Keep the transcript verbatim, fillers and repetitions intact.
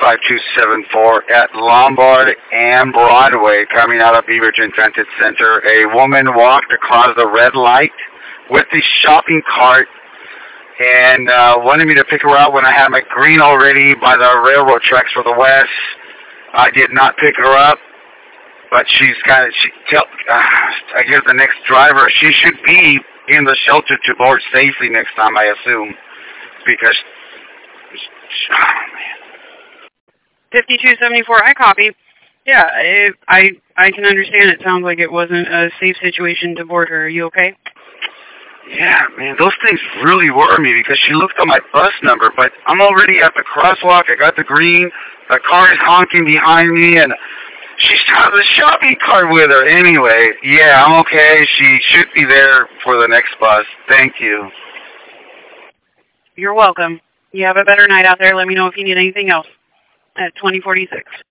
five two seven four at Lombard and Broadway coming out of Beaverton Transit Center. A woman walked across the red light with the shopping cart and uh, wanted me to pick her up when I had my green already by the railroad tracks for the west. I did not pick her up, but she's kind of, she tell, uh, I guess the next driver, she should be in the shelter to board safely next time, I assume, because, oh, man. fifty-two seventy-four, I copy. Yeah, it, I I can understand. It sounds like it wasn't a safe situation to board her. Are you okay? Yeah, man, those things really worry me because she looked at my bus number, but I'm already at the crosswalk. I got the green. The car is honking behind me, and she's got the shopping cart with her. Anyway, yeah, I'm okay. She should be there for the next bus. Thank you. You're welcome. You have a better night out there. Let me know if you need anything else at twenty forty-six.